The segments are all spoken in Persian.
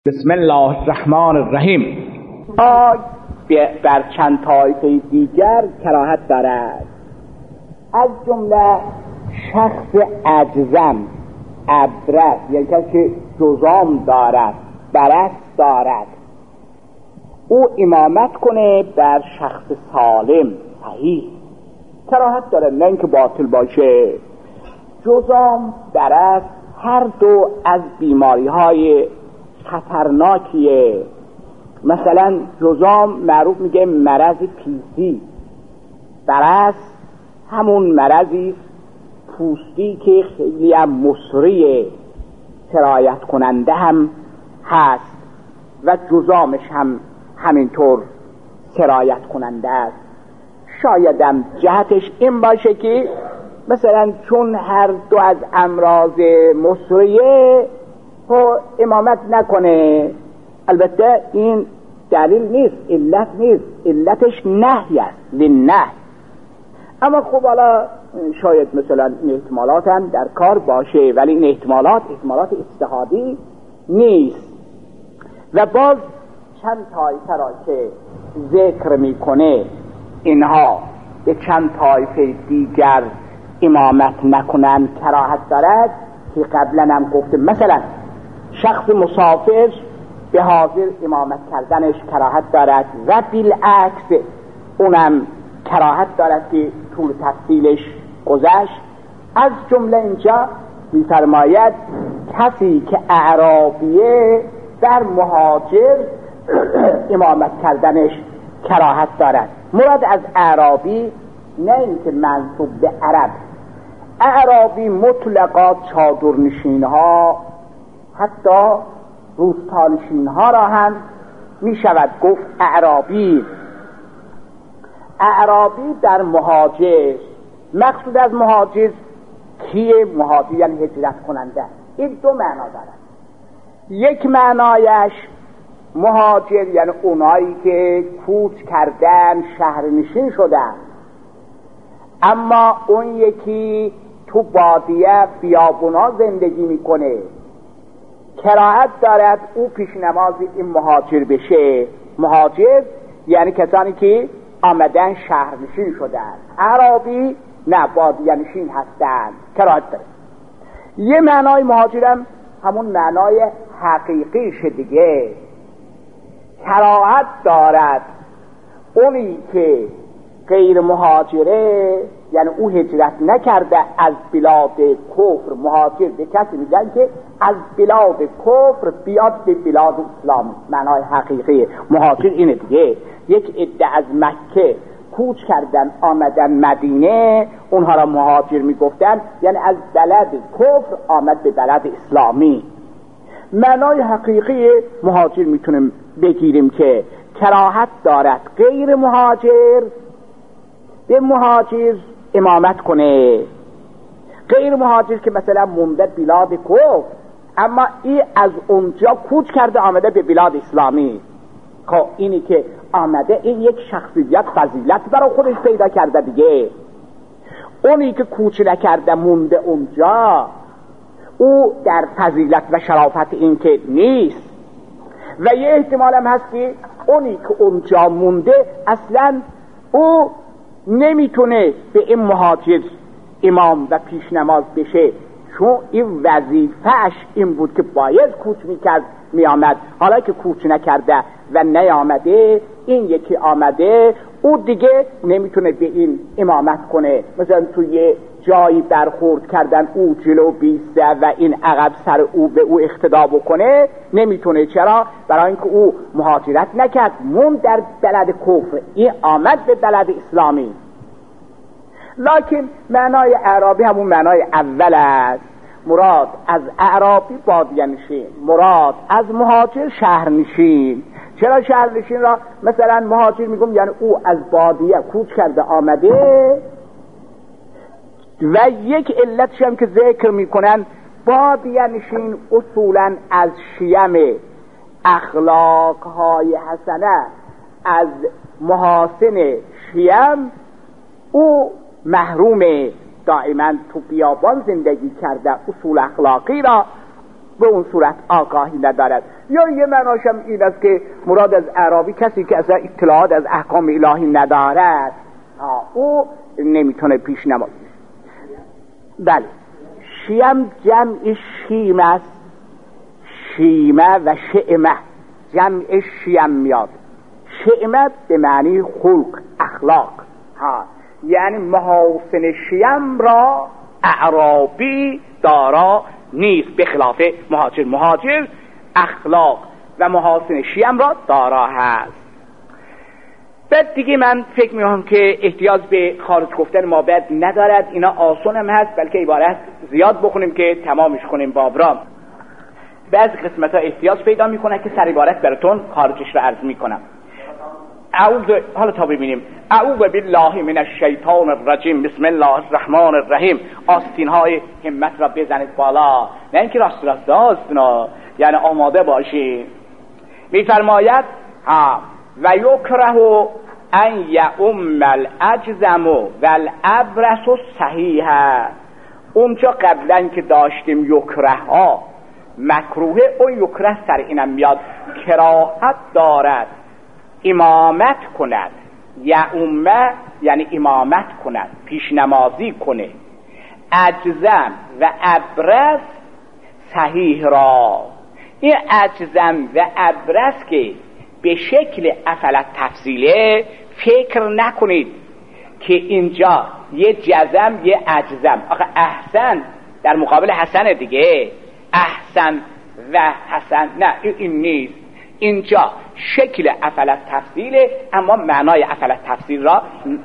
بسم الله الرحمن الرحیم. بر چند طایفه دیگر کراهت دارد، از جمله شخص اجزم، ابرص، یعنی کسی که جزام دارد، برص دارد، او امامت کنه بر شخص سالم صحیح، کراهت دارد، نه اینکه باطل باشه. جزام، برص هر دو از بیماری های خطرناکیه. مثلا جزام معروف میگه مرض پیسی، برص همون مرضی پوستی که خیلی هم مصریه، سرایت کننده هم هست و جزامش هم همینطور سرایت کننده است. شایدم جهتش این باشه که مثلا چون هر دو از امراض مصریه و امامت نکنه. البته این دلیل نیست، علت نیست، علتش نهی است، للنهی. اما خب حالا شاید مثلا این احتمالات هم در کار باشه، ولی این احتمالات اجتهادی نیست. و باز چند طایفه را که ذکر میکنه، اینها به چند طایفه دیگر امامت نکنن کراهت دارد که قبلا هم گفته. مثلا شخص مسافر به حاضر امامت کردنش کراهت دارد و بالعکس اونم کراهت دارد که طول تفصیلش گذشت. از جمله اینجا می‌فرماید کسی که اعرابیه در مهاجر امامت کردنش کراهت دارد. مراد از اعرابی نه اینکه منسوب به عرب، اعرابی مطلقا چادرنشین ها، حتی روستانشین ها را هم می شود گفت اعرابی. اعرابی در مهاجر، مقصود از مهاجر کیه؟ مهاجر یعنی هجرت کننده. این دو معنا دارد. یک معنایش مهاجر یعنی اونایی که کوچ کردن، شهرنشین شدن، اما اون یکی تو بادیه بیابونا زندگی میکنه، کراهت دارد او پیش نماز این مهاجر بشه. مهاجر یعنی کسانی که آمدن شهرنشین شدن، اعرابی نه، بادیه نشین هستند، کراهت دارد. یه معنای مهاجرم همون معنای حقیقیش دیگه، کراهت دارد اونی که غیر مهاجره، یعنی او هجرت نکرده از بلاد کفر. مهاجر به کسی میگن که از بلاد کفر بیاد به بلاد اسلام. معنای حقیقی مهاجر اینه دیگه. یک عده از مکه کوچ کردن آمدن مدینه، اونها را مهاجر میگفتن، یعنی از بلد کفر آمد به بلد اسلامی. معنای حقیقی مهاجر میتونیم بگیریم که کراهت دارد غیر مهاجر به مهاجر امامت کنه. غیر مهاجر که مثلا مونده بلاد کفر، اما این از اونجا کوچ کرده آمده به بلاد اسلامی. خب اینی که آمده، این یک شخصیت فضیلت برای خودش پیدا کرده دیگه. اونی که کوچ نکرده مونده اونجا، او در فضیلت و شرافت این که نیست. و یه احتمال هم هست که اونی که اونجا مونده اصلا او نمیتونه به این مهاجر امام و پیش نماز بشه، چون این وظیفه‌اش این بود که باید کوچ میکرد میامد. حالا که کوچ نکرده و نیامده، این یکی آمده، او دیگه نمیتونه به این امامت کنه. مثلا توی جایی برخورد کردن، او جلو بیسته و این عقب سر او به او اقتدا بکنه، نمیتونه. چرا؟ برای اینکه او مهاجرت نکرد، مون در بلد کفر، این آمد به بلد اسلامی. لکن معنای اعرابی همون معنای اول است. مراد از اعرابی بادیه نشین، مراد از مهاجر شهرنشین. چرا شهرنشین را مثلا مهاجر میگم؟ یعنی او از بادیه کوچ کرده آمده. و یک علتش هم که ذکر میکنن، بادیه نشین اصولا از شیم اخلاقهای حسنه، از محاسن شیم او محرومه. دائما تو بیابان زندگی کرده، اصول اخلاقی را به اون صورت آگاهی ندارد. یا یه معناشم این است که مراد از اعرابی کسی که اصلا اطلاعات از احکام الهی ندارد، او نمیتونه پیش نمازی. بله، شیم جمع شیم است، شیمه و شعمه جمع شیم میاد. شعمه به معنی خلق، اخلاق، یعنی محاسن شیم را اعرابی دارا نیست، به خلاف مهاجر. مهاجر اخلاق و محاسن شیم را دارا هست. بعد دیگه من فکر می‌کنم که احتیاج به خارج گفتن ما بعد ندارد، اینا آسان هم هست، بلکه عبارت زیاد بخونیم که تمامش کنیم بابرام. بعضی قسمت ها احتیاج پیدا میکنه که سر عبارت براتون خارجش رو عرض میکنم. حالا تا ببینیم. اعوذ بالله من الشیطان الرجیم، بسم الله الرحمن الرحیم. آستین های همت را بزنید بالا، نه اینکه راست آستینا، یعنی آماده باشید. میفرماید و یکره ان یؤم الاجزم والابرص صحیحه. اونجا قبلا که داشتیم یکره ها مکروه، اون یکره سر اینم میاد کراهت دارد امامت کند. یؤم یعنی امامت کند، پیش نمازی کنه. اجزم و ابرص صحیح را. این اجزم و ابرص که به شکل افعل تفضیله، فکر نکنید که اینجا یه جزم یه اجزم. آخه احسن در مقابل حسن دیگه، احسن و حسن نه، این نیست. اینجا شکل افعل تفضیله، اما معنای افعل تفضیل را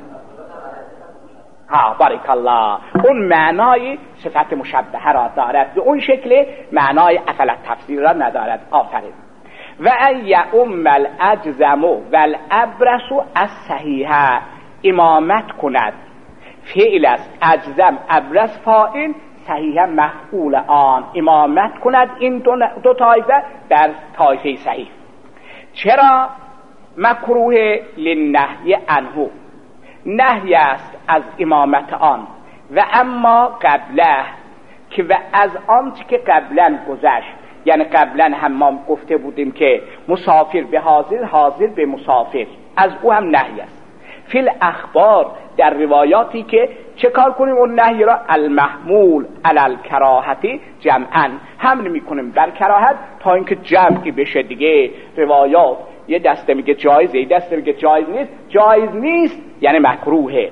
بارک الله، اون معنای صفت مشبهه را دارد، به اون شکل معنای افعل تفضیل را ندارد. آفرین. و ان یؤم الاجزم والابرص الصحیحه، امامت کند. فعل است، اجزم ابرص فاعل، صحیحه مفعول آن. امامت کند این دو طایفه در طایفه صحیح. چرا؟ مکروه للنهی عنه، نهی است از امامت آن. و اما قبله که و از آن که قبلا گذشت، یعنی قبلا هم ما گفته بودیم که مسافر به حاضر، حاضر به مسافر، از او هم نهی است. فی الاخبار در روایاتی که چه کار کنیم اون نهی را المحمول علی الکراهتی جمعا حمل میکنیم بر کراهت، تا اینکه جمعی بشه دیگه. روایات یه دسته میگه جایزه، یه دسته میگه جایز نیست. جایز نیست یعنی مکروهه.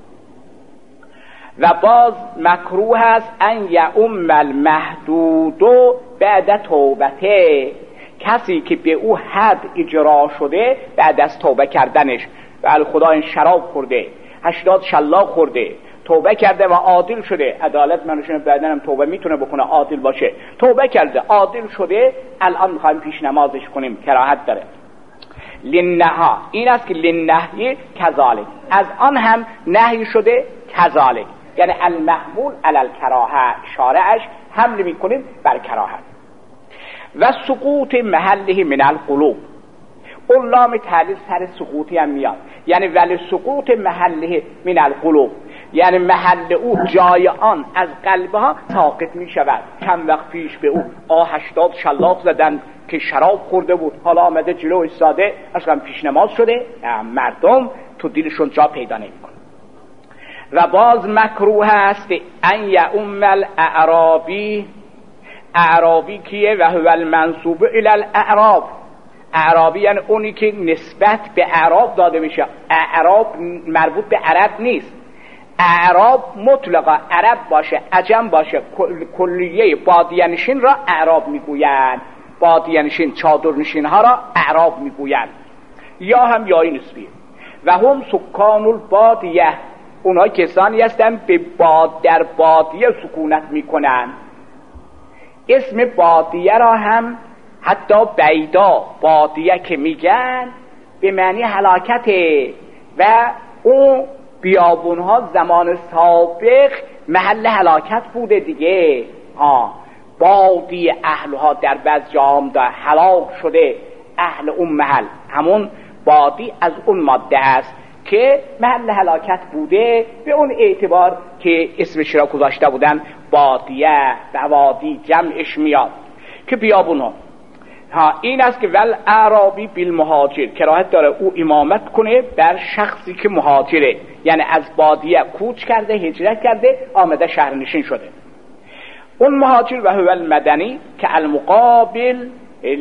و باز مکروه است ان یؤم المحدود بعد توبته، کسی که به او حد اجرا شده بعد از توبه کردنش. و خدا این شراب خورده، 80 شلاق خورده، توبه کرده و عادل شده. عدالت منوشون بعدن هم توبه میتونه بکنه، عادل باشه. توبه کرده، عادل شده، الان میخوایم پیش نمازش کنیم، کراهت داره. لنها این است که لنهی کذالک، از آن هم نهی شده کذالک، یعنی المحمول علی الکراهه، شارعش حمل میکنیم بر کراهت. و سقوط محله من القلوب، اون لام تعلیل سر سقوطی هم میاد، یعنی ولی سقوط محله من القلوب، یعنی محل او، جای آن از قلبها ساقط می شود. چند وقت پیش به او 80 شلاق زدن که شراب خورده بود، حالا آمده جلو ایستاده، اصلا پیش نماز شده، مردم تو دلشون جا پیدا نمی‌کنه. و باز مکروه است ان یؤم الاعرابی، اعرابی کیه؟ و هو المنسوب الی الاعراب، اعرابی یعنی اونی که نسبت به اعراب داده میشه. اعراب مربوط به عرب نیست، اعراب مطلقا عرب باشه عجم باشه، کلیه بادیه‌نشین را اعراب میگویند. بادیه‌نشین، چادرنشین ها را اعراب میگویند، یا هم یای نسبی. و هم سکان البادیه، اونها کسانی هستند به در بادیه سکونت میکنند. اسم بادیه را هم حتی بیدا، بادیه که میگن به معنی هلاکته. و اون بیابونها زمان سابق محل هلاکت بوده دیگه. بادی اهلها در بعض جام دا هلاک شده، اهل اون محل، همون بادی از اون ماده است که محل هلاکت بوده، به اون اعتبار که اسمش را گذاشته بودن بادیه و وادی جمعش میاد که بیابونها. این است که ول اعرابی بالمهاجر، کراهت داره او امامت کنه بر شخصی که مهاجره، یعنی از بادیه کوچ کرده، هجرت کرده، آمده شهرنشین شده. اون مهاجر و هو المدنی که المقابل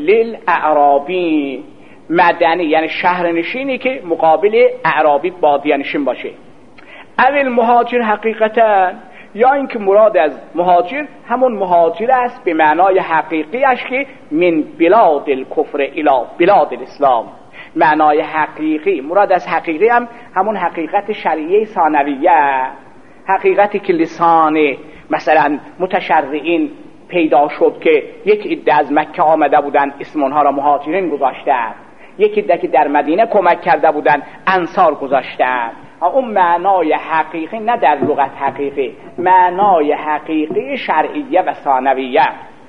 للاعرابی، مدنی یعنی شهرنشینی که مقابل اعرابی بادیه نشین باشه. اول مهاجر حقیقتا، یا اینکه مراد از مهاجر همون مهاجر است به معنای حقیقیش که من بلاد الکفر الی بلاد الاسلام، معنای حقیقی. مراد از حقیقی هم همون حقیقت شرعیه ثانویه، حقیقتی که لسان مثلا متشرعین پیدا شد که یک عده از مکه آمده بودن اسم اونها را مهاجرین گذاشتند، یک عده که در مدینه کمک کرده بودن انصار گذاشتند. اون معنای حقیقی، نه در لغت حقیقی، معنای حقیقی شرعیه و ثانویه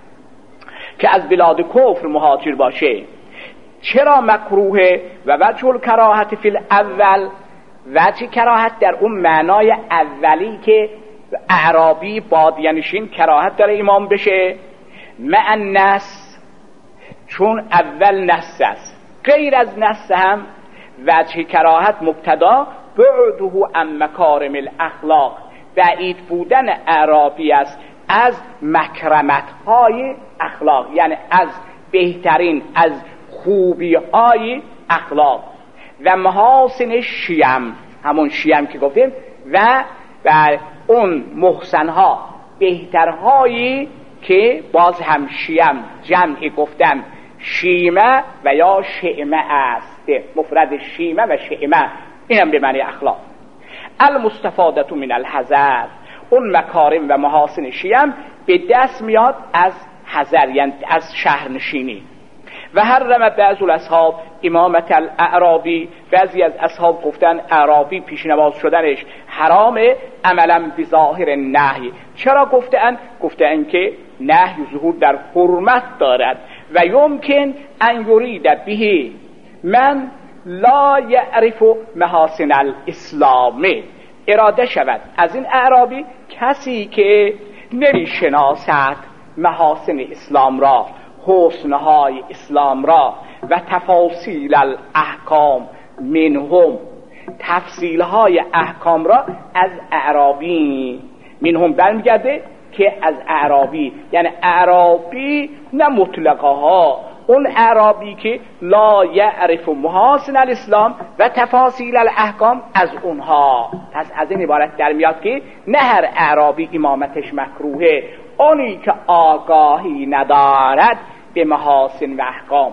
که از بلاد کفر مهاجر باشه. چرا مکروهه؟ و وجه الکراهت فی الاول، وجه کراهت در اون معنای اولی که اعرابی بادیه نشین کراهت داره امام بشه، مع النص، چون اول نص است. غیر از نص هم وجه کراهت مبتدا بعده عن مکارم الاخلاق، بعید بودن اعرابی است از مکرمت های اخلاق، یعنی از بهترین، از خوبی های اخلاق و محاسن شیم، همون شیم که گفتیم، و اون محسن ها، بهترهایی که باز هم شیم جمعی گفتن شیمه و یا شعمه است، مفرد شیمه و شعمه، اینم به معنی اخلاق. المستفاده من الحذر، اون مکارم و محاسن شیم به دست میاد از حذر، یعنی از شهرنشینی. و حرم بعض الاصحاب امامت الاعرابی، بعضی از اصحاب گفتن اعرابی پیش نماز شدنش حرامه، عملا بظاهر نهی. چرا گفتن که نهی ظهور در حرمت دارد و یمکن ان یرید به من لا یعرف محاسن الاسلام، اراده شود از این اعرابی کسی که نمیشناسد محاسن اسلام را، حسنهای اسلام را، و تفاصیل الاحکام منهم، تفصیلهای احکام را از اعرابی، منهم برمیگرده که از اعرابی، یعنی اعرابی نه مطلقها، اون اعرابی که لا یعرف محاسن الاسلام و تفاصیل الاحکام از اونها. پس از این عبارت در میاد که نه هر اعرابی امامتش مکروهه، اونی که آگاهی ندارد به محاسن و احکام،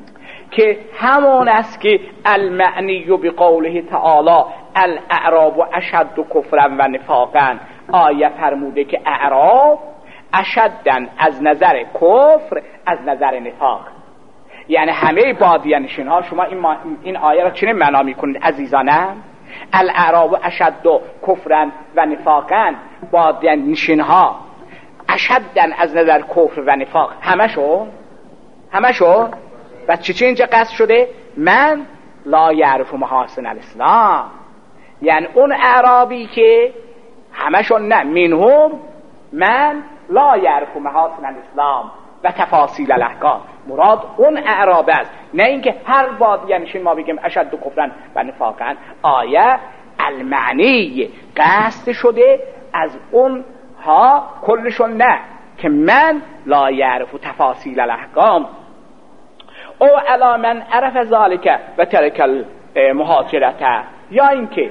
که همون است که المعنی بقوله تعالی الاعراب اشد کفرا و نفاقا، آیه فرموده که اعراب اشدن از نظر کفر، از نظر نفاق، یعنی همه بادیه نشین ها. شما این آیه را چنین معنا میکنید عزیزانم؟ الاعراب اشد کفرا و نفاقا، بادیه نشین ها اشدن از نظر کفر و نفاق، همشو. و چی اینجا قصد شده؟ من لا یعرف محاسن الاسلام، یعنی اون اعرابی که همشون، نه منهم من لا یعرف محاسن الاسلام و تفاصیل الاحکام، مراد اون اعراب است، نه اینکه هر بادیه نشین ما بگیم اشد کفرا و نفاقا. آیه المعنی قصد شده از اون ها کلشون، نه که من لا یعرف تفاصیل الاحکام او علی من عرف ذالک و ترک المهاجرت، یا اینکه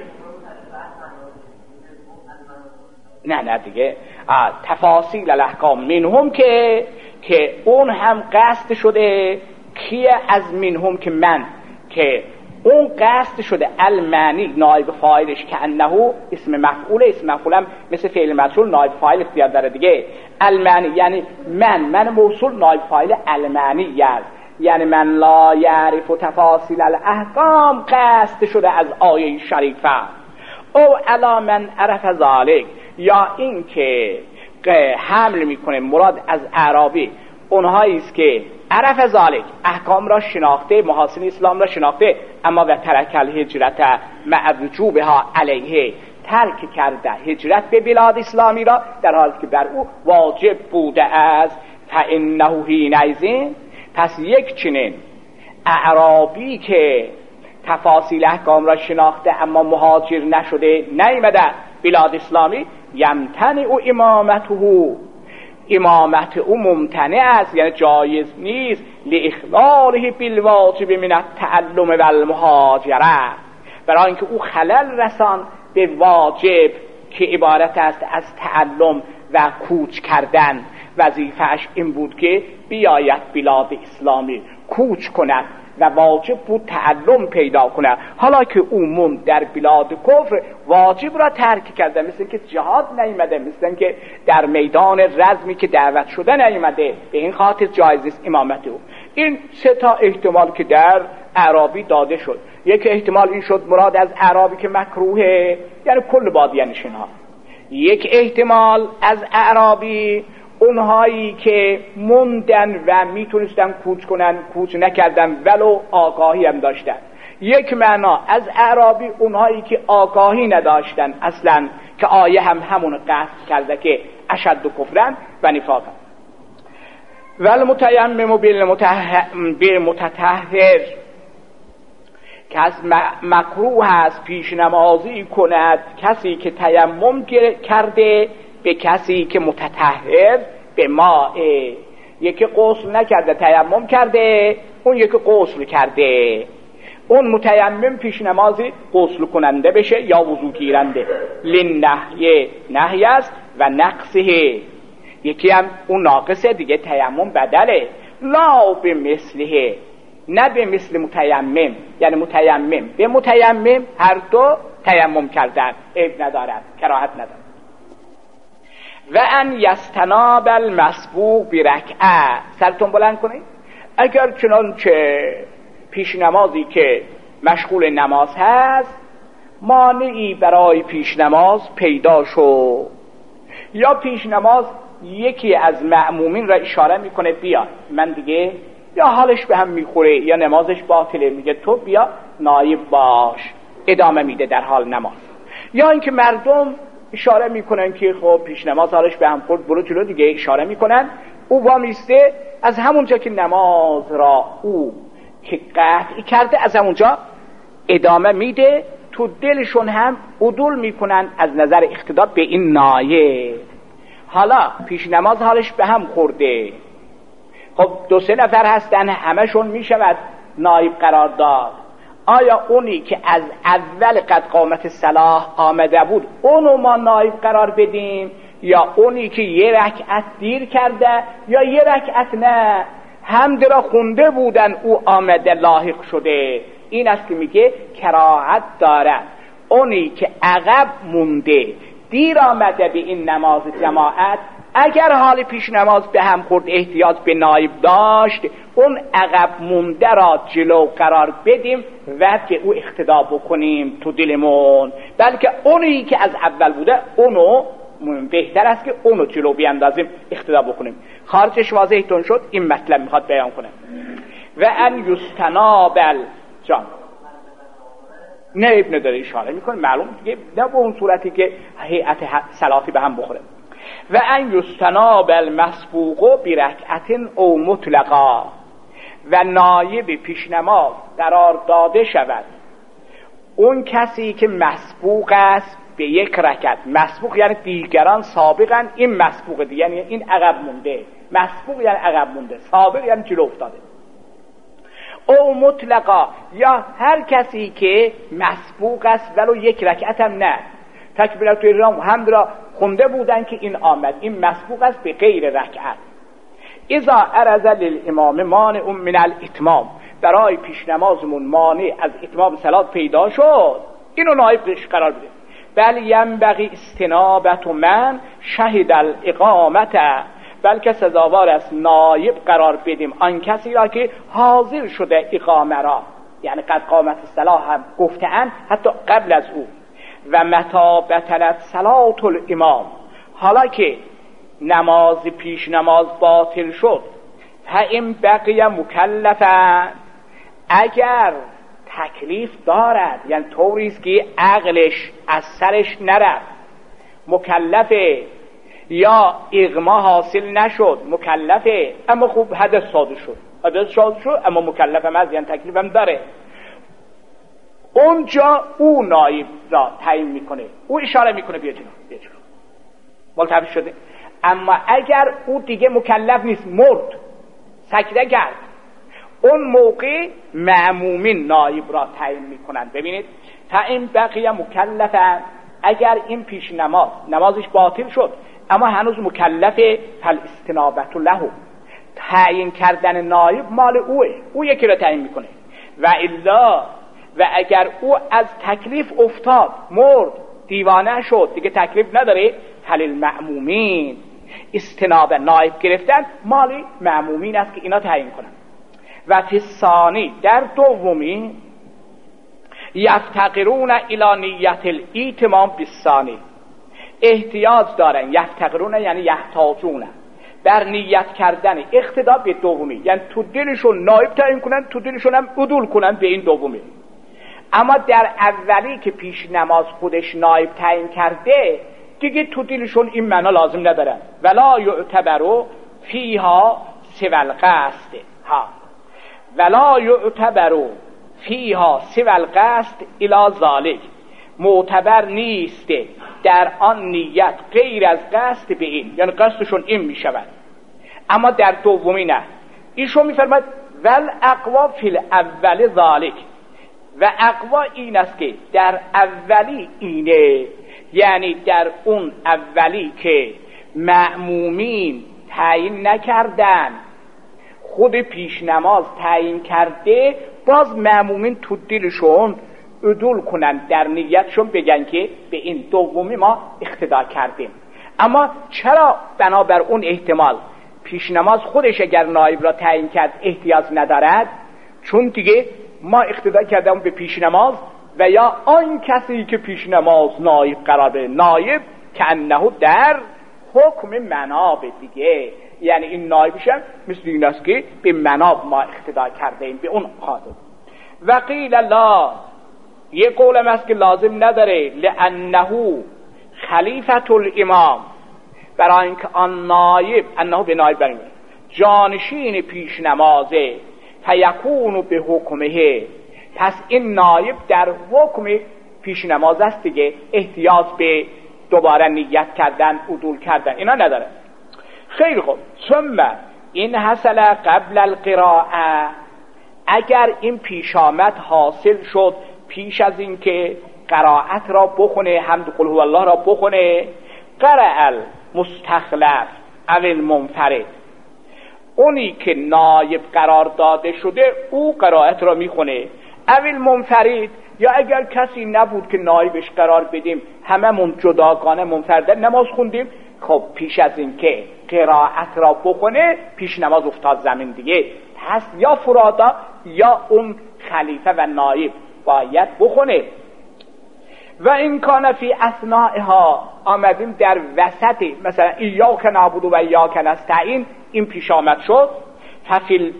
نه دیگه تفاصیل الاحکام منهم که اون هم قصد شده، کیه از منهم که من، که اون قصد شده المعنی نایب فاعلش که انه اسم مفعول، اسم مفعولم مثل فعل مفعول نایب فاعل اختیار داره دیگه. المعنی یعنی من موصول نایب فاعل المعنی است، یعنی من لا یعرف تفاصیل الاحکام قصد شده از آیه شریفه. او علی من عرف ذالک، یا این که حمل میکنه مراد از اعرابی اونهایی است که عرف ذالک احکام را شناخته، محاسن اسلام را شناخته، اما و ترک الهجرت مع وجوبها علیه، ترک کرده هجرت به بلاد اسلامی را در حالی که بر او واجب بوده است. فانه حینئذ، پس یک چنین اعرابی که تفاصیل احکام را شناخته اما مهاجر نشده نیامده بلاد اسلامی، یمتنع او امامت او ممتنع است، یعنی جایز نیست، لاخلاله بالواجب من التعلم و المهاجره، برای اینکه او خلل رسان به واجب که عبارت است از تعلم و کوچ کردن. وظیفه‌اش این بود که بیاید بلاد اسلامی کوچ کند و واجب بود تعلم پیدا کند. حالا که او موند در بلاد کفر، واجب را ترک کرده، مثل که جهاد نیامده، مثل که در میدان رزمی که دعوت شده نیامده، به این خاطر جایز است امامت او. این سه تا احتمال که در اعرابی داده شد. یک احتمال این شد مراد از اعرابی که مکروهه، یعنی کل بادیانشین ها. یک احتمال از اعرابی اونهایی که موندن و میتونستن کوچ کنن، کوچ نکردن ولو آگاهی هم داشتن. یک معنا از اعرابی اونهایی که آگاهی نداشتن اصلا، که آیه هم همون قصد کرده که اشد و کفرن و نفاقن. والمتیمم بالمتطهر، که از مکروه است پیش نمازی کند کسی که تیمم کرده به کسی که متطهر به ماء. یکی غسل نکرده تیمم کرده، اون یکی غسل کرده، اون متیمم پیش نمازی غسل کننده بشه یا وضو گیرنده. لنهی نهی است و نقصه، یکی هم اون ناقصه دیگه، تیمم بدله. لا به مثله، نه به مثل متیمم، یعنی متیمم به متیمم هر دو تیمم کردن، عیب ندارد، کراهت ندارد. و ان یستناب المسبوق برکعه، سرتون بلند کنید. اگر چنانچه پیش نمازی که مشغول نماز هست مانعی برای پیش نماز پیدا شد، یا پیش نماز یکی از مأمومین را اشاره میکنه بیا، من دیگه یا حالش به هم میخوره یا نمازش باطله، میگه تو بیا نایب باش، ادامه میده در حال نماز. یا اینکه مردم اشاره میکنن که خب پیش نماز حالش به هم خورد، برو جلو دیگه، اشاره میکنن، او وامیسته از همونجا که نماز را او که قطع کرده از همونجا ادامه میده. تو دلشون هم عدول میکنن از نظر اقتدا به این نایب. حالا پیش نماز حالش به هم خورده، خب دو سه نفر هستن، همشون میشود نایب قرار داد. آیا اونی که از اول قد قامت صلاح آمده بود اونو ما نایب قرار بدیم، یا اونی که یه رکعت دیر کرده یا یه رکعت نه حمد را خونده بودن او آمده لاحق شده؟ این است که میگه کراهت دارد. اونی که عقب مونده دیر آمده به این نماز جماعت، اگر حال پیش نماز به هم خورد احتیاج به نایب داشت، اون عقب مونده را جلو قرار بدیم و که او اقتدا بکنیم تو دلمون، بلکه اونی که از اول بوده اونو بهتر است که اونو جلو بیاندازیم اقتدا بکنیم. خارجش واضحتون شد؟ این مطلب میخواد بیان کنه. و ان یستنابل جان نه ابن داره اشاره میکنه، معلوم دیگه نه به اون صورتی که هیئت صلاتی به هم بخوره. و ان یستناب المسبوق برکعت او مطلقا، و نایب پیش نماز قرار داده شود اون کسی که مسبوق است به یک رکعت. مسبوق یعنی دیگران سابقا، این مسبوق دیگه یعنی این عقب مونده. مسبوق یعنی عقب مونده، سابق یعنی جلو افتاده. او مطلقا، یا هر کسی که مسبوق است ولو یک رکعت هم نه، تکبیرات احرام حمد را خونده بودن که این آمد، این مسبوق است به غیر رکعت. اذا عرض للامام مانع من الاتمام، برای پیش نمازمون مانع از اتمام صلات پیدا شد، اینو نایبش قرار بده. بل ینبغی استنابت من شهد الاقامت، بلکه سزاوار است نایب قرار بدیم آن کسی را که حاضر شده اقامه را، یعنی قد قامت الصلاة هم گفته‌اند حتی قبل از او. و متی بطلت صلاة الامام، حالا که نماز پیش نماز باطل شد، فإن بقی مکلفا، اگر تکلیف دارد، یعنی طوریست که عقلش از سرش نرفت، مکلفه، یا اغما حاصل نشد، مکلفه اما خوب حدث صادر شد، عادت شاد شد اما مکلفم از یعنی تکلیفم داره. اونجا او نایب را تعیین میکنه، او اشاره میکنه بیا جلو ملتفت شده. اما اگر او دیگه مکلف نیست، مرد، سکته کرد، اون موقع مأمومین نایب را تعیین میکنن. ببینید تا این بقیه مکلفن، اگر این پیش نمازش باطل شد اما هنوز مکلفه، فالاستنابت له، تعیین کردن نایب مال اوه، او یکی را تعیین میکنه. و الا، و اگر او از تکلیف افتاد، مرد، دیوانه شد، دیگه تکلیف نداره، فللمأمومین، استناب نایب گرفتن مال مأمومین است که اینا تعیین کنن. و فی الثانی، در دومی، یفتقرون الی نیت الایتمام بالثانی، احتیاج دارن، یفتقرون یعنی یحتاجون، در نیت کردن اقتدا به دومی، یعنی تو دلشون نایب تعیین کنن، تو دلشون هم عدول کنن به این دومی. اما در اولی که پیش نماز خودش نایب تعیین کرده، دیگه تو دلشون این معنا لازم ندارن. ولا یعتبرو فیها سوى القصد، ولا یعتبرو فیها سوى القصد الی ذالک، معتبر نیست در آن نیت غیر از قصد به این، یعنی قصدشون این می شود. اما در دومی نه. ایشون می فرماید ول اقوا فی الاول ذالک، و اقوا این است که در اولی اینه، یعنی در اون اولی که مأمومین تعیین نکردن، خود پیش نماز تعیین کرده، باز مأمومین تو دلشون عدول کنن، در نیتشون بگن که به این دومی ما اقتدا کردیم. اما چرا بنابر اون احتمال پیش نماز خودش اگر نایب را تعیین کرد احتیاج ندارد؟ چون دیگه ما اقتدا کردیم به پیش نماز، و یا آن کسی که پیش نماز نایب قرار بده، نایب که انه در حکم مناب دیگه، یعنی این نایبش هم مثل این است که به مناب ما اقتدا کردیم، به اون خاطر. و قیل لا، یه قولم است که لازم نداره، لانه خلیفت الامام، برای اینکه آن نایب، انه به نایب بریم جانشین پیش نمازه، فیکون به حکمه، پس این نایب در حکم پیش نماز است دیگه، احتیاج به دوباره نیت کردن، عدول کردن اینا نداره. خیلی خوب. ثم این حصل قبل القراءه، اگر این پیش آمد حاصل شد پیش از این که قرائت را بخونه، حمد قل هو الله را بخونه، قرأ المستخلف او المنفرد، اونی که نایب قرار داده شده او قرائت را میخونه، او المنفرد، یا اگر کسی نبود که نایبش قرار بدیم، هممون جداگانه منفرد نماز خوندیم، خب پیش از این که قرائت را بخونه پیش نماز افتاد زمین دیگه، پس یا فرادا یا اون خلیفه و نایب باید بخونه. و این کان فی اثنائها، آمدیم در وسط، مثلا ایاک نعبد و ایاک نستعین، این پیش آمد شد، ففی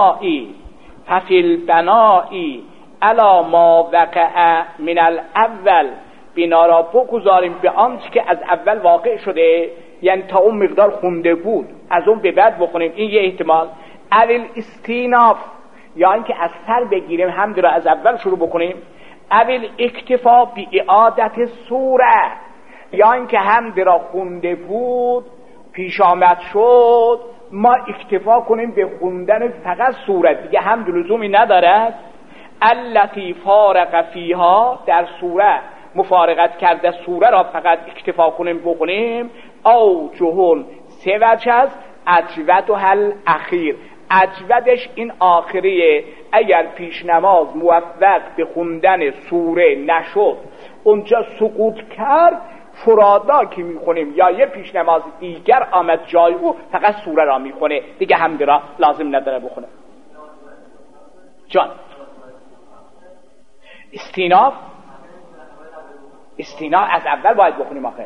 البنائی علی ما وقع من الاول، بنا را بگذاریم به آنچه که از اول واقع شده، یعنی تا اون مقدار خونده بود از اون به بعد بخونیم، این یه احتمال. اول استیناف، یا اینکه از سر بگیریم حمد را از اول شروع بکنیم. اول اکتفا بی اعادت سوره، یا اینکه حمد را خونده بود پیش آمد شد ما اکتفا کنیم به خوندن فقط سوره، دیگه حمد لزومی ندارد. التی فارق فیها، در سوره مفارقت کرده سوره را فقط اکتفا کنیم بخونیم. او جهل، سه وجه است، اجود و حل اخیر، اجودش این آخریه، اگر پیش نماز موفق به خوندن سوره نشد اونجا سقوط کرد، فرادا که میخونیم یا یه پیش نماز دیگر آمد جای او فقط سوره را میخونه، دیگه حمد را لازم نداره بخونه. جان استیناف از اول باید بخونیم آخه.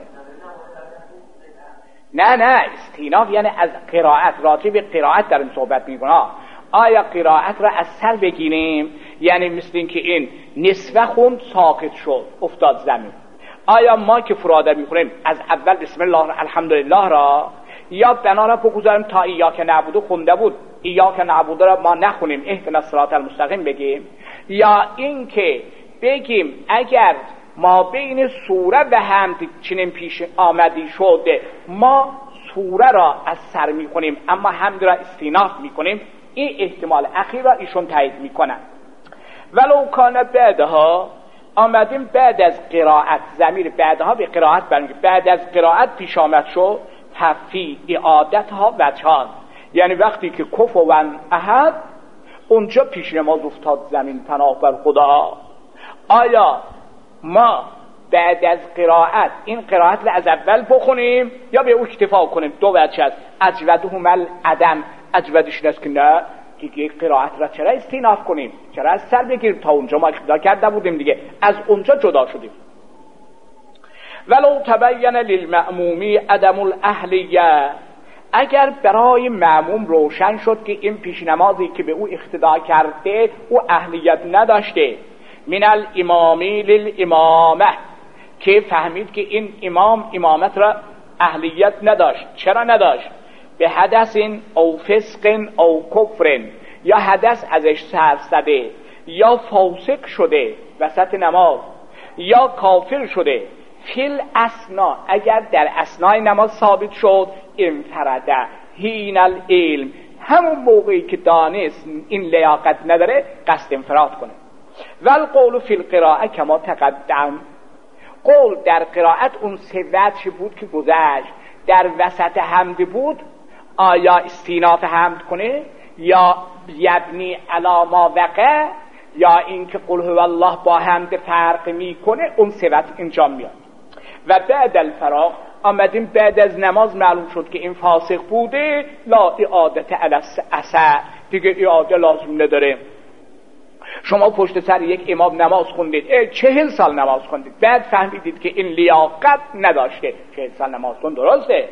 نه استیناف یعنی از قرائت، راجع به قرائت داریم صحبت میکنه. آیا قرائت را از سر بگیریم، یعنی مثل این که این نصفه خوند ساقط شد افتاد زمین، آیا ما که فرادا میخونیم از اول بسم الله الحمدلله را، یا بنا را بگذاریم تا ایاک نعبد خونده بود ایاک نعبد را ما نخونیم اهدنا الصراط المستقیم بگیم، یا اینکه بگیم اگر ما بین سوره و حمد چنین پیش آمدی شده ما سوره را از سر میکنیم اما حمد را استیناف میکنیم، این احتمال اخیر را ایشون تایید میکنن. ولو کان بعدها، آمدیم بعد از قرائت، ضمیر بعدها به قرائت برمیگرده، بعد از قرائت پیش آمد شد ففی اعادتها وجهان، یعنی وقتی که کفوا احد اونجا پیش نماز افتاد زمین پناه بر خدا، آیا ما بعد از قرائت این قرائت رو از اول بخونیم یا به او اکتفا کنیم؟ دو وجه است. اجودهم العدم، اجودش این است که نه دیگه قرائت را چرا استیناف کنیم، چرا از سر بگیریم، تا اونجا ما اقتدا کرده بودیم دیگه، از اونجا جدا شدیم. ولو تبین للمأمومی عدم الاهلیه، اگر برای مأموم روشن شد که این پیش نمازی که به او اقتدا کرده او اهلیت نداشته، من الامامی للامامه، که فهمید که این امام امامت را اهلیت نداشت. چرا نداشت؟ به حدث او فسق او کفر، یا حدث ازش سر زده یا فاسق شده وسط نماز یا کافر شده. فیل اسنا، اگر در اسنای نماز ثابت شد انفرده حین العلم، همون موقعی که دانست این لیاقت نداره قصد انفراد کنه. والقول فی القراءه کما تقدم، قول در قرائت اون سه وجه بود که گذشت. در وسط حمد بود آیا استیناف حمد کنه یا یبنی علی ما وقع، یا اینکه قل هو الله با حمد فرق میکنه، اون سه وجه اینجا میاد. و بعد الفراغ، آمدیم بعد از نماز معلوم شد که این فاسق بوده، لا اعادت علی السع، دیگه اعاده لازم نداره. شما پشت سر یک امام نماز خوندید، 40 سال نماز خوندید، بعد فهمیدید که این لیاقت نداشته، 40 سال نماز خوند درسته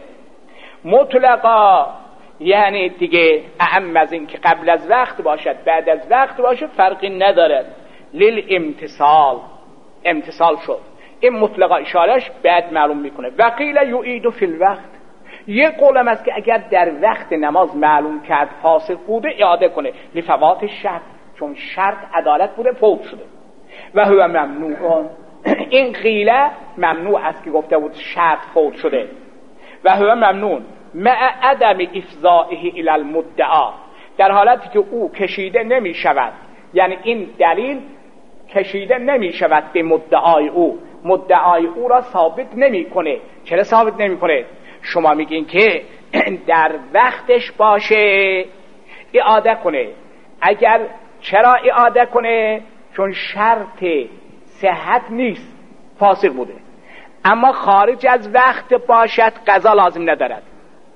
مطلقا، یعنی دیگه اهم از این که قبل از وقت باشد بعد از وقت باشد فرقی ندارد. للامتصال، امتصال شد، این مطلقا اشارش بعد معلوم میکنه. وقیل یعید فی الوقت، یه قولم است که اگر در وقت نماز معلوم کرد فاسق بوده اعاده کنه، لفوات شرط، چون شرط عدالت بوده فوت شده. و هو ممنوع، این قیله ممنوع است که گفته بود شرط فوت شده. و هو ممنوع مع عدم افضائه الی المدعا، در حالتی که او کشیده نمی شود، یعنی این دلیل کشیده نمی شود به مدعای او، مدعای او را ثابت نمی کنه. چرا ثابت نمی کنه؟ شما میگین که در وقتش باشه اعاده کنه. اگر چرا اعاده کنه؟ چون شرط صحت نیست، فاسق بوده. اما خارج از وقت باشد قضا لازم ندارد.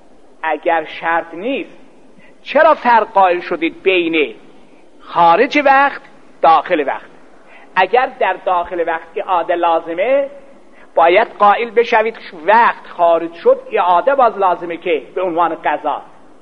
اگر شرط نیست چرا فرق قائل شدید بین خارج وقت داخل وقت؟ اگر در داخل وقت اعاده لازمه باید قائل بشوید وقت خارج شد اعاده باز لازمه که به عنوان قضا.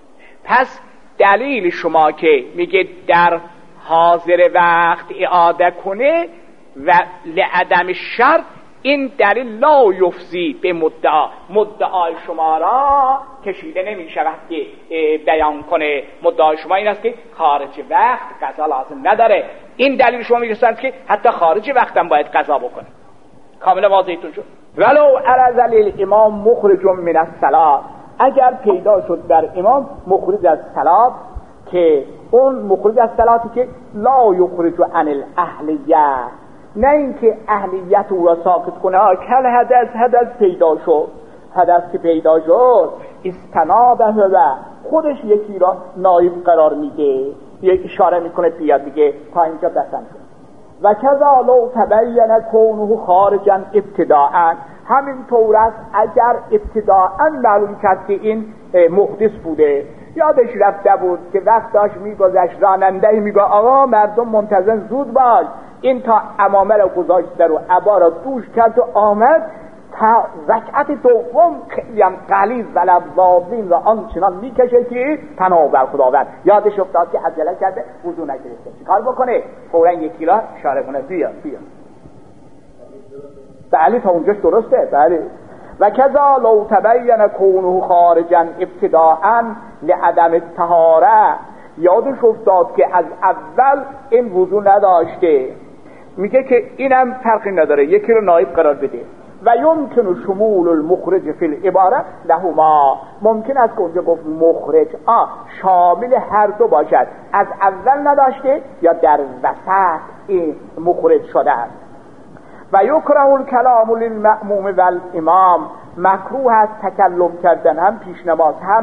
پس دلیل شما که میگه در حاضر وقت اعاده کنه و لعدم شرط، این دلیل لا یفضی به مدعا، مدعای شما را کشیده نمی شود که بیان کنه. مدعای شما این است که خارج وقت قضا لازم نداره. این دلیل شما میرسند که حتی خارج وقت هم باید قضا بکنه. کاملا واضحتون شد. ولو عرض للامام مخرج من الصلاة، اگر پیدا شد در امام مخرج از صلات، که اون مخرج از صلاتی که لا یخرج عن الاهلیه، نه اینکه اهلیت او را ساقط کنه، کل حدث پیدا شد، حدث که پیدا شد استنابه و خودش یکی را نایب قرار میده، یک اشاره میکنه بیاد دیگه تا اینجا بسن شد. و کذا لو تبین کونه خارجا ابتداء، همین طور است اگر ابتداء معلوم کرد که این محدث بوده، یادش رفته بود که وقت داشت میگذشت، راننده میگه آقا مردم منتظر زود باش، این تا امامه را گذاشت در و عبا را دوش کرد و آمد، تا رکعت دوم خیلی هم غلیظ و لبابین و آنچنان میکشه که پناه بر خداوند. یادش افتاد که عجله کرده وضو نگرفته، چیکار بکنه؟ فوراً یکی را اشاره کنه بیا. بله تا اونجاش درسته. بله. و کذا لو تبین کونه خارجا ابتداء لعدم الطهاره، یادش افتاد که از اول این وضو نداشته، میگه که اینم فرقی نداره، یکی رو نایب قرار بده. و یمکن شمول المخرج فی العباره لهما، ممکن است که اونجا گفت مخرج شامل هر دو باشد، از اول نداشته یا در وسط این مخرج شده است. و یکره الکلام للمأموم والامام، مکروه است تکلم کردن هم پیش نماز هم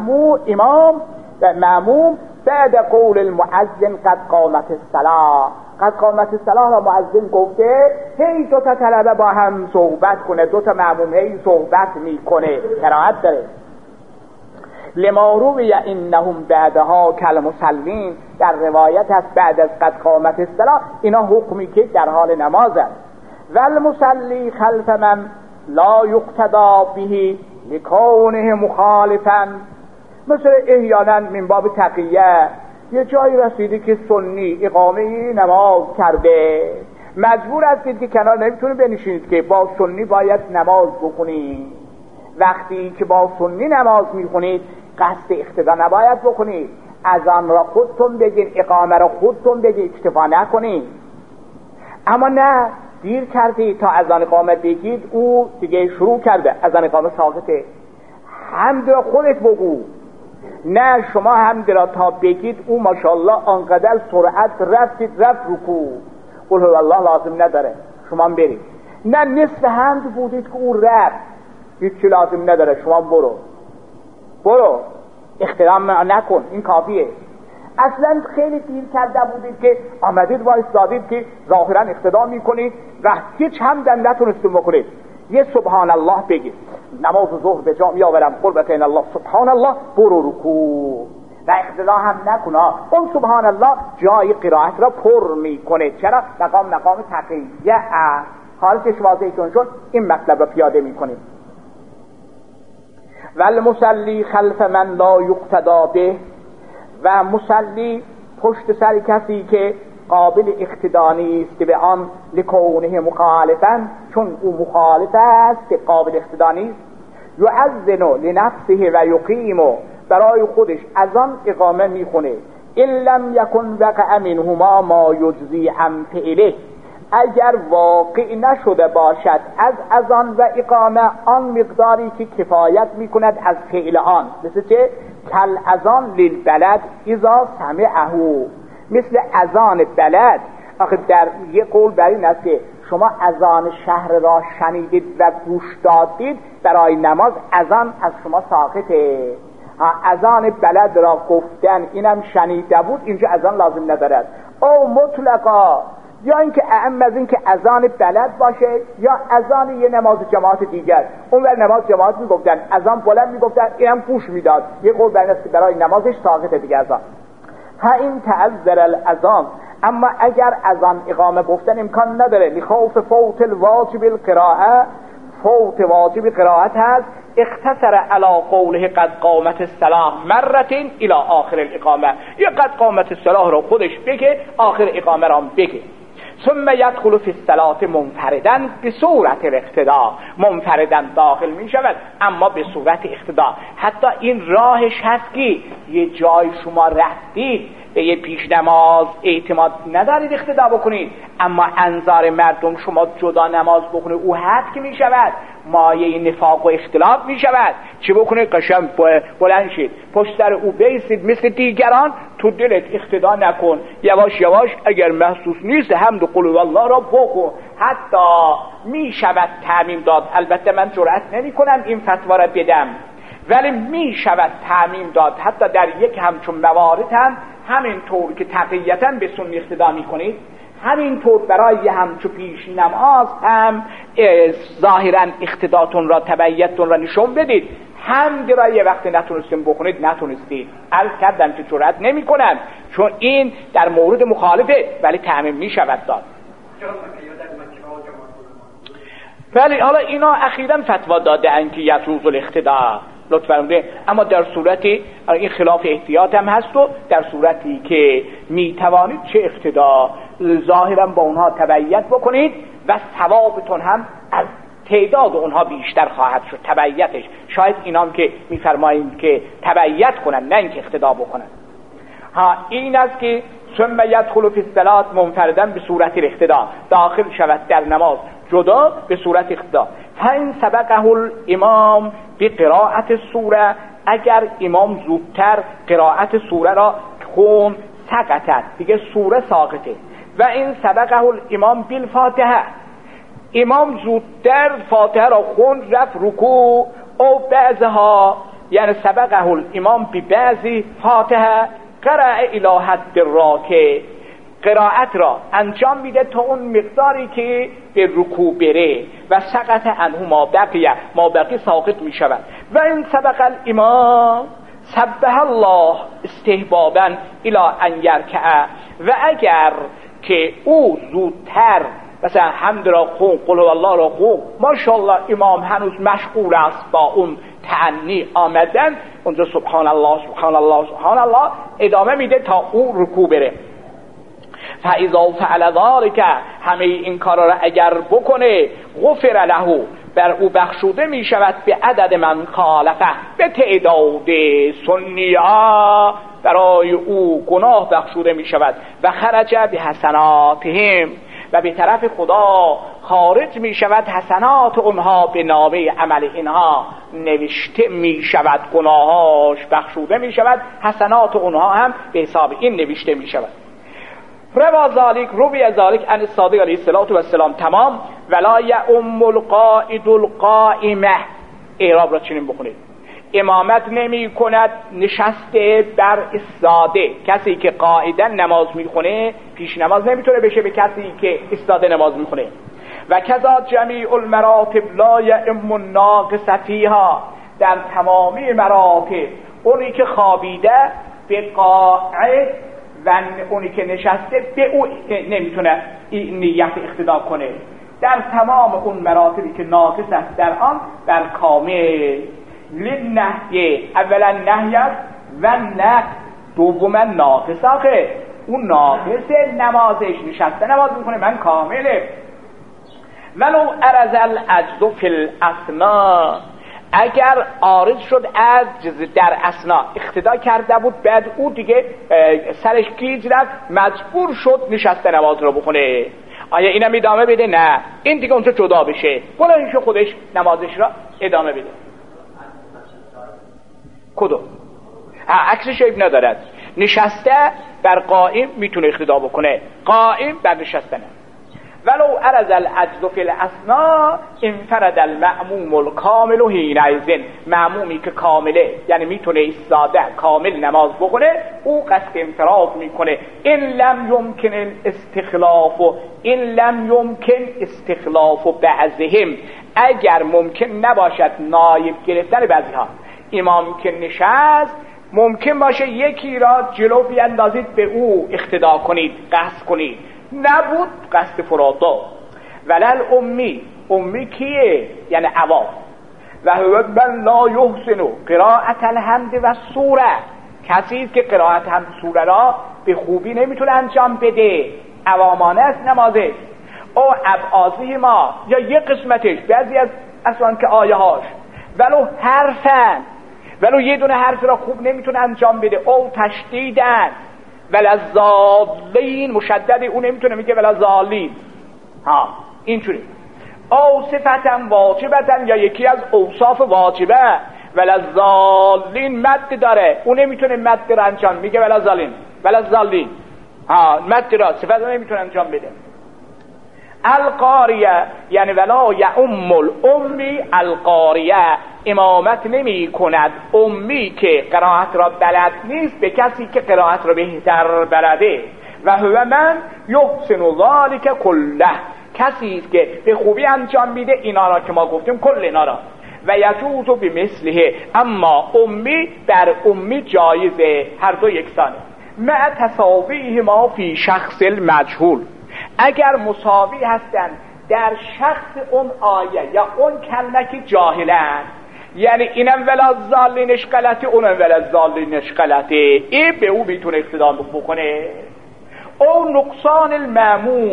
مأموم بعد قول المؤذن قد قامت الصلاة. قد قامت الصلاة را مؤذن گفته، هی دو تا طلبه با هم صحبت کنه، دو تا مأموم هی صحبت میکنه، کراهت داره. لما روی انهم بعدها کالمصلین، در روایت است بعد از قد قامت الصلاة اینا حکمی که در حال نماز است. والمصلی خلف من لا یقتدا به لکونه مخالفا، مثل احیانا من باب تقیه یه جایی رسیدی که سنی اقامه نماز کرده، مجبور هستید که کنار نمیتونید بنشینید که با سنی باید نماز بخونید. وقتی که با سنی نماز میخونید قصد اقتدا نباید بکنید، اذان را خودتون بگین، اقامه را خودتون بگین، اکتفا نکنید. اما نه، دیر کردی تا اذان اقامه بگید، او دیگه شروع کرده، اذان اقامه ساقطه، حمد را خودت بگو. نه، شما حمد را تا بگید او ماشاءالله آنقدر سرعت رفت رکوع، قل هو الله لازم نداره شما هم برید. نه، نصف حمد بودید که او رفت، هیچی لازم نداره شما برو احترام نکن، این کافیه. اصلا خیلی دیر کرده بودید که آمدید وایسادید که ظاهرا اقتدا میکنید و هیچ حمدم نتونستید بکنید. یه سبحان الله بگید، نماز ظهر به جا میآورم قربت این الله سبحان الله، برو رکوع و اقتدا هم نکن. اون سبحان الله جای قرائت را پر میکنه. چرا؟ مقام تقیه. حالتش واضحه چون این مطلب را پیاده میکنیم. والمصلی خلف من لا یقتدا به، و مصلی پشت سر کسی که قابل اقتدا نیست به آن لکونه مخالفا، چون او مخالف است قابل اقتدا نیست. یؤذن لنفسه و یقیم، برای خودش از آن اقامه میخونه. ان لم یکن وقع منهما ما یجزی عن فعله، اگر واقع نشده باشد از آن و اقامه آن مقداری که کفایت میکند از فعل آن، مثل چه؟ کل اذان للبلد اذا سمعه، مثل اذان بلد. آخه در یک قول بر این است که شما اذان شهر را شنیدید و گوش دادید، برای نماز اذان از شما ساقطه. اذان بلد را گفتن اینم شنیده بود، اینجا اذان لازم ندارد. او مطلقا، یا اینکه اعم از این که اذان بلد باشه یا اذان یه نماز جماعت دیگر. اون ور نماز جماعت میگفتن، اذان بلند میگفتن، اینم گوش میداد. یه قول بر این است که برای نمازش ساقطه دیگه اذان. ها این تعذر الاذان، اما اگر اذان اقامه گفتن امکان نداره، لخوف فوت الواجب القراءه، فوت واجب قرائت هست، اختصر علی قوله قد قامت الصلاة مرتين الى آخر الاقامه، یا قد قامت الصلاة را خودش بگه، آخر اقامه را بگه. ثم يدخل في الصلاة منفردا بصورت الاقتداء، منفردا داخل می شود اما به صورت اقتداء. حتی این راهش هست که یه جای شما رفتید به یه پیش نماز اعتماد ندارید اقتدا بکنید، اما انظار مردم شما جدا نماز بکنید، او حد که می شود مایه نفاق و اختلاف می شود. چه بکنید؟ قشنگ بلند شید پشت سر او بیستید مثل دیگران، تو دلت اقتدا نکن، یواش یواش اگر محسوس نیست حمد و قل الله را بخون. حتی می شود تعمیم داد، البته من جرأت نمی کنم این فتوا را بدم، ولی می شود تعمیم داد حتی در یک همچون موارد هم همین طور که تقییتا به سنی اقتدا می کنید، همین طور برای همچو پیش نماز هم ظاهرا اقتداتون را تبعیتون را نشون بدید. حمد را یه وقت نتونستیم بکنید، نتونستید، عرض کردم که جرأت نمی کنم چون این در مورد مخالفه، ولی تعمیم می شود داد. ولی حالا اینا اخیراً فتوا داده ان که یجوز الاقتداء، لطفاً فرمودید، اما در صورتی این خلاف احتیاط هم هست و در صورتی که می توانید چه اقتداء ظاهراً با اونها تبعیت بکنید و ثوابتون هم از تعداد اونها بیشتر خواهد شد، تبعیتش. شاید اینام که میفرمایند که تبعیت کنن نه اینکه اقتدا بکنن. این است که ثم یدخل فی الصلاة منفردا به صورت الاقتدا، داخل شود در نماز جدا به صورت اقتدا. فإن سبقه الامام بقراءت سوره، اگر امام زودتر قرائت سوره را خون سقطت، دیگه سوره ساقطه. و این سبقه الامام بالفاتحه، امام زودتر فاتحه را خوند رفت رکوع، او بعضها یعنی سبقه الامام ببعضی فاتحه قرأ الی حد الراکع، قرائت را انجام میده تا اون مقداری که به رکوع بره و سقط عنه ما بقی ساقط میشود. و این سبق الامام سبح الله استحبابا الی ان یرکع، و اگر که او زودتر مثلا حمد را خون، قل هو الله را خون، ماشاءالله امام هنوز مشغول است با اون تعنی آمدن، اونجا سبحان الله سبحان الله سبحان الله ادامه میده تا او رکوع بره. فاذا فعل ذلك، همه این کارا را اگر بکنه، غفر له، بر او بخشوده می شود به عدد من خالفه، به تعداد سنی‌ها برای او گناه بخشوده می شود. و خرج به حسناتهم، و به طرف خدا خارج می شود حسنات اونها، به نامه عمل اینها نوشته می شود، گناهاش بخشوده می شود، حسنات اونها هم به حساب این نوشته می شود. روا ذالک، روی ذالک ان الصادق علیه السلام تمام. ولا یؤم القائد القائمه، اعراب را چنین بخونید، امامت نمی کند نشسته بر ایستاده. کسی که قاعدن نماز میخونه پیش نماز نمیتونه بشه به کسی که ایستاده نماز میخونه. و کذا جمیع المراتب لا یؤم الناقص فیها، در تمامی مراتب اونی که خوابیده به قاعد و اونی که نشسته به او نمیتونه نیت اقتدا کنه. در تمام اون مراتبی که ناقص است در آن در کامل. لنهی، اولا نهی است و نه دوما ناقص. آخه اون ناقص نمازش، نشسته نماز میکنه، من کامله. ولو ارز العجز فی الاسنا، اگر عارض شد عجز در اسنا، اقتدا کرده بود بعد او دیگه سرش گیج رفت، مجبور شد نشسته نماز رو بخونه، آیا اینم ادامه بده؟ نه، این دیگه اونجا جدا بشه، بلایش خودش نمازش را ادامه بده. کدوم؟ عکسش عیب ندارد، نشسته بر قائم میتونه اقتدا بکنه، قائم بر نشسته نه. ولو ارز العجز فی الاسنا انفرد المأموم الکامل حینئذ، مأمومی که کامله یعنی میتونه ایستاده کامل نماز بخونه، او قصد انفراد میکنه. این لم یمکن استخلاف بعضهم، اگر ممکن نباشد نایب گرفتن بعضی ها. امام که نشست ممکن باشه یکی را جلو بیندازید، به او اقتدا کنید، قصد کنید، نبود قصد فرادا. ولل امی کیه؟ یعنی عوام. و هو من لا یحسن قراءت الحمد و سوره، کسی که قرائت هم سوره را به خوبی نمیتونه انجام بده، عوامانه است نمازه. او ابعاضی ما، یا یه قسمتش، بعضی از اصلا که آیه هاش، ولو حرفن، ولو یه دونه حرف را خوب نمیتونه انجام بده، او تشدیدن، ولزالین مشدد او نمیتونه میگه ولزالین، اینجوری. او صفتن واجبتن، یا یکی از اوصاف واجبه، ولزالین مد داره، او نمیتونه مد را انجام، میگه ولزالین، مد را صفت را نمیتونه انجام بده. القاریه یعنی ولا یؤم الامی القاریه، امامت نمی کند امی که قرائت را بلد نیست به کسی که قرائت را بهتر بلده. و هو من یحسن ذلک کله، کسی است که به خوبی انجام میده اینا را که ما گفتیم، کل اینا را. و یجوز بمثله، اما امی بر امی جایزه، هر دو یکسانه. مع تساویه ما فی شخص المجهول، اگر مساوی هستند در شخص اون آیه یا اون کلمه که جاهلن، یعنی اینم ولزالینش غلطه، اونم ولزالینش غلطه، این به او میتونه اقتدا بکنه. او نقصان المأموم،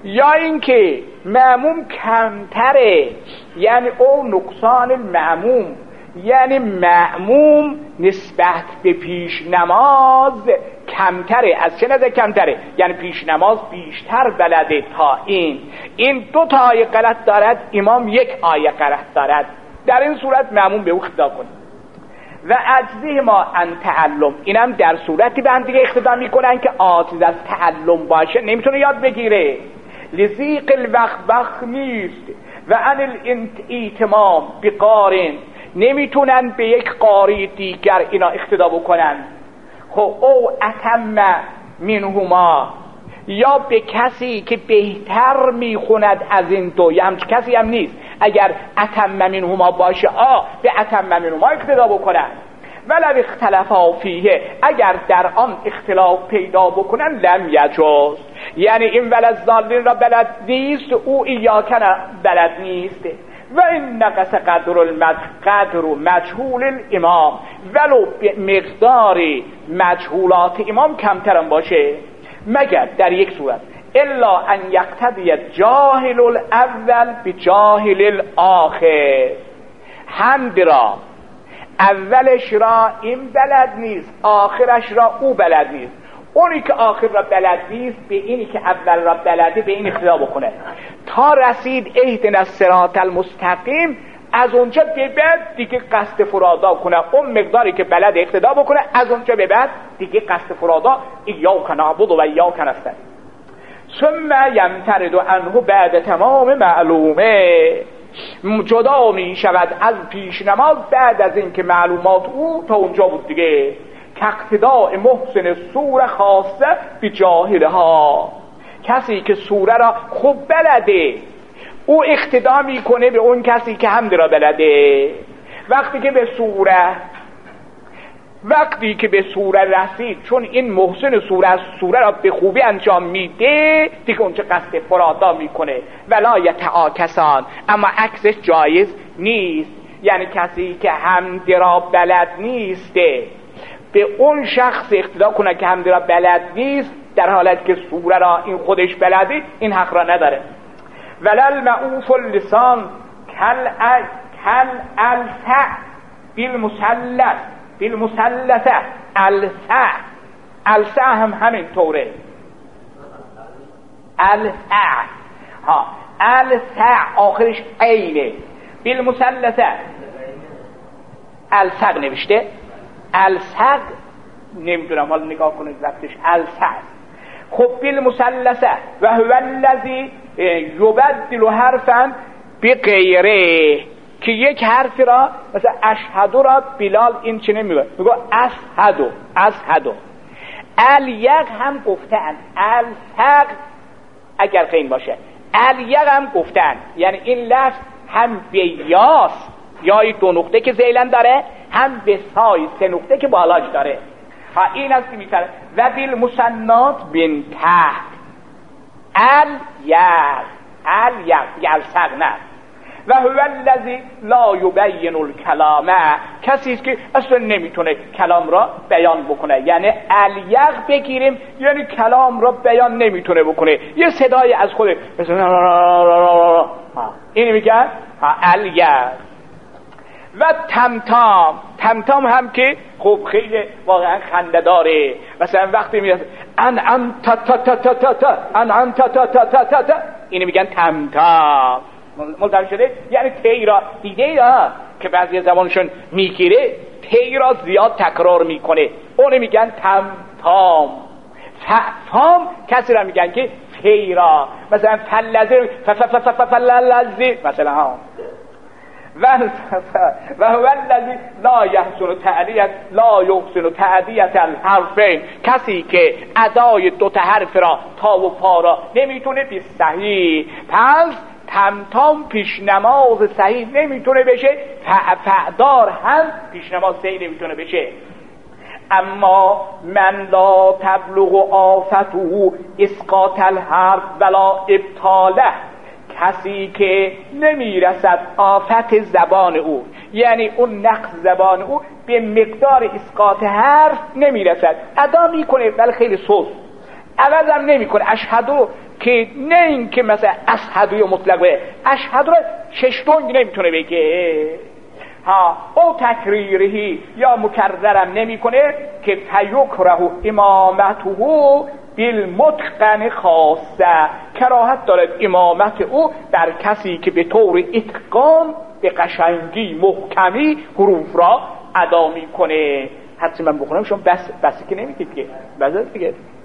یا اینکه مأموم کمتره، یعنی او نقصان المأموم، یعنی مأموم نسبت به پیش نماز کمتره. از چه نظر کمتره؟ یعنی پیش نماز بیشتر بلده تا این دو تا آیه غلط دارد، امام یک آیه غلط دارد. در این صورت مأموم به او اقتدا کنه. و عجزه ما ان تعلم، اینم در صورتی به هم دیگه اقتدا میکنن که عاجز از تعلم باشه، نمیتونه یاد بگیره. لذیق الوقت نیست و عن الاتمام بقارن، نمیتونن به یک قاری دیگر اینا اقتدا بکنن. خب او اتم منهما، یا به کسی که بهتر میخوند از این دو، یا همچه کسی هم نیست. اگر اتم منهما باشه به اتم منهما اقتدا بکنن. ولو اختلفا فیه، اگر در آن اختلاف پیدا بکنن لم یجوز، یعنی این ولضالین را بلد نیست، او ایاک بلد نیست. و این نقص قدر مجهول الامام، ولو به مقدار مجهولات امام کمترم باشه، مگر در یک صورت، الا ان یقتدی جاهل الاول بجاهل الاخر. حمد را اولش را این بلد نیست، آخرش را او بلد نیست. اونی که آخر را بلد نیست به اینی که اول را بلده به این اقتدا بکنه تا رسید اهدنا الصراط المستقیم. از اونجا به بعد دیگه قصد فرادا کنه، اون مقداری که بلد اقتدا بکنه، از اونجا به بعد دیگه قصد فرادا ایاک نعبد و ایاک نستعین. ثم یمترد عنه بعد تمام معلومه، جدا می شود از پیش نماز بعد از اینکه معلومات او تا اونجا بود دیگه. کاقتداء محسن سوره خاصه بجاهلها، کسی که سوره را خوب بلده او اقتدا میکنه به اون کسی که حمد را بلده. وقتی که به سوره رسید، چون این محسن سوره را به خوبی انجام میده دیگه اونجا قصد فرادا میکنه. ولا یتعاکسان، اما عکسش جایز نیست، یعنی کسی که حمد را بلد نیسته به اون شخص اقتدا کنه که حمد را بلد نیست، در حالت که سوره را این خودش بلده، این حق را نداره. ولل معوف اللسان کل السع بالمثلثه السع هم همین طوره. السع آخرش عینه، بالمثلثه السق نوشته، السق نمیدونم حالا نگاه کنید وقتش السق. خب بالمثلثه و هو الذی یبدل حرفا بغیره، که یک حرف را مثلا اشهد را بلال این چه نمیگه، میگه اشهد. الیق هم گفتن، السق اگر خین باشه، الیق هم گفتن، یعنی این لفظ هم به یاس، یای دو نقطه که زیلن داره، هم به سای سه نقطه که بالاش داره. این است که میتره و بالمثنات بن تحت یلسق نه. و هو الذی لا یبین الکلام، کسی است که اصلا نمیتونه کلام را بیان بکنه، یعنی الیق بگیریم یعنی کلام را بیان نمیتونه بکنه، یه صدای از خود مثلا اینو میگن الیق. و تمتام هم که خب خیلی واقعا خنده داره، مثلا وقتی میاد ان تا تا تا تا تا تا ان تا تا تا تا تا تا، اینو میگن تمتام. ملتهم شده یعنی تی را دیده یا که بعضی زبانشون میگیره تی را زیاد تکرار میکنه، اونو میگن تمتام. فام کسی را میگن که تی را، مثلا فلذی فلذی مثلا و هو الذی لا یحسن تعدیت الحرفین، کسی که ادای دو تا حرف را تا و پا را نمیتونه به صحیح، پس تمتام پیش نماز صحیح نمیتونه بشه، فعدار هم پیش نماز صحیح نمیتونه بشه. اما من لا تبلغ آفته اسقاط الحرف ولا ابطاله، کسی که نمیرسد آفت زبان او، یعنی اون نقص زبان او به مقدار اسقاط حرف نمیرسد، ادا میکنه ولی خیلی سست، عوضم نمیکنه. اشهدو که نه این که مثلا اشهدو یا مطلقه، اشهدو رو ششتونگ نمیتونه بگه ها، او تکریرهی یا مکررم نمیکنه که فیکره امامته بالمتقن خاصه، کراهت دارد امامت او در کسی که به طور اتقان به قشنگی محکمی حروف را ادا میکنه. حدث من بخونم شما بس که نمیگید که بس دیگه